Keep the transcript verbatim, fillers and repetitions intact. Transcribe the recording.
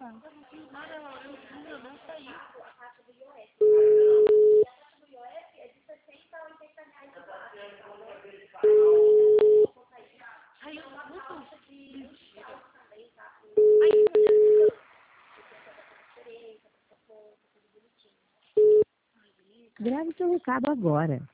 Eu não fiz nada, Laura. Eu fui, eu não saí. A taxa do I O S. E a taxa do I O S é de sessenta a oitenta reais. Aí eu não taxa de mentira também, tá? Aí, mulher, Grave seu recado agora.